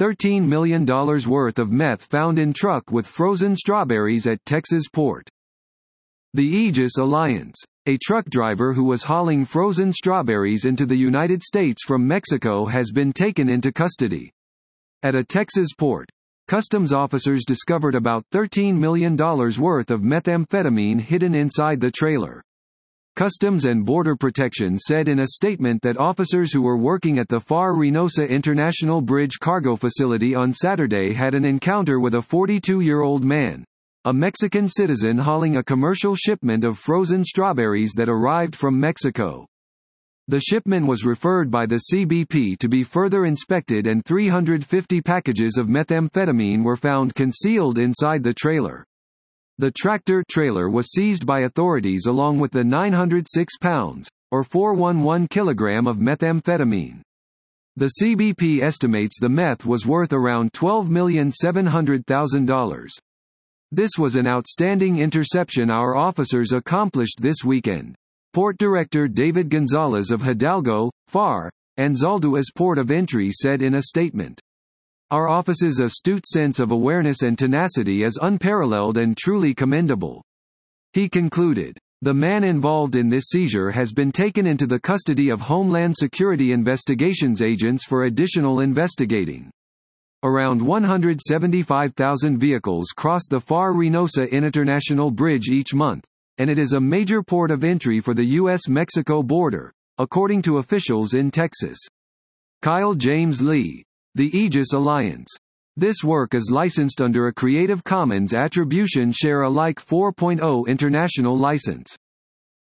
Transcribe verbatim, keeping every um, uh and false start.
thirteen million dollars worth of meth found in truck with frozen strawberries at Texas port. The Aegis Alliance. A truck driver who was hauling frozen strawberries into the United States from Mexico has been taken into custody. At a Texas port, customs officers discovered about thirteen million dollars worth of methamphetamine hidden inside the trailer. Customs and Border Protection said in a statement that officers who were working at the FAR Reynosa International Bridge cargo facility on Saturday had an encounter with a forty-two-year-old man, a Mexican citizen hauling a commercial shipment of frozen strawberries that arrived from Mexico. The shipment was referred by the C B P to be further inspected and three hundred fifty packages of methamphetamine were found concealed inside the trailer. The tractor-trailer was seized by authorities along with the nine hundred six pounds, or four hundred eleven kilograms of methamphetamine. The C B P estimates the meth was worth around twelve million seven hundred thousand dollars. This was an outstanding interception our officers accomplished this weekend. Port Director David Gonzalez of Hidalgo, FAR, and Zalduas Port of Entry said in a statement. Our office's astute sense of awareness and tenacity is unparalleled and truly commendable. He concluded. The man involved in this seizure has been taken into the custody of Homeland Security investigations agents for additional investigating. Around one hundred seventy-five thousand vehicles cross the FAR Reynosa International Bridge each month, and it is a major port of entry for the U S Mexico border, according to officials in Texas. Kyle James Lee. The Aegis Alliance. This work is licensed under a Creative Commons Attribution Share Alike four point oh international license.